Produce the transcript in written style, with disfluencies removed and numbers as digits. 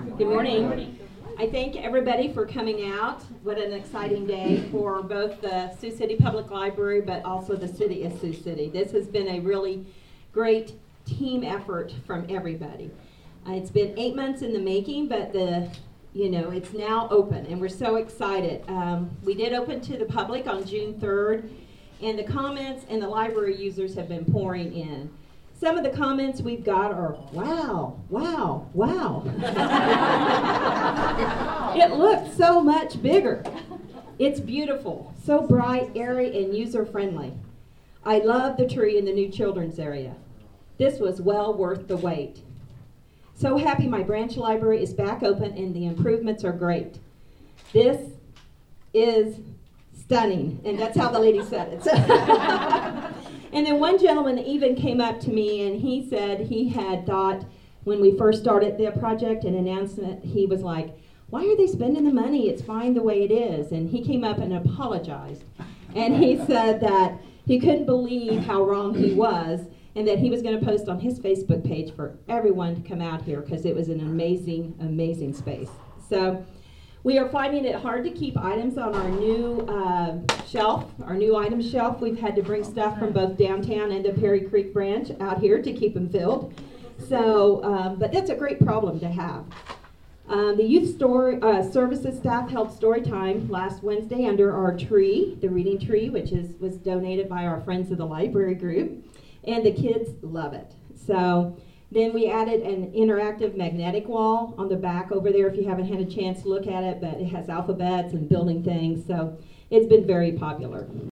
Good morning. I thank everybody for coming out. What an exciting day for both the Sioux City Public Library, but also the city of Sioux City. This has been a really great team effort from everybody. It's been 8 months in the making, but it's now open, and we're so excited. We did open to the public on June 3rd, and the comments and the library users have been pouring in. Some of the comments we've got are, wow, wow, wow. It looks so much bigger. It's beautiful, so bright, airy, and user-friendly. I love the tree in the new children's area. This was well worth the wait. So happy my branch library is back open and the improvements are great. This is stunning, and that's how the lady said it. And then one gentleman even came up to me and he said he had thought when we first started the project and announcement, he was like, why are they spending the money? It's fine the way it is. And he came up and apologized. And he said that he couldn't believe how wrong he was and that he was going to post on his Facebook page for everyone to come out here because it was an amazing, amazing space. So we are finding it hard to keep items on our new shelf, our new item shelf. We've had to bring stuff from both downtown and the Perry Creek branch out here to keep them filled. So, but that's a great problem to have. The youth services staff held story time last Wednesday under our tree, the reading tree, which was donated by our Friends of the Library group, and the kids love it. So then we added an interactive magnetic wall on the back over there if you haven't had a chance to look at it, but it has alphabets and building things, so it's been very popular.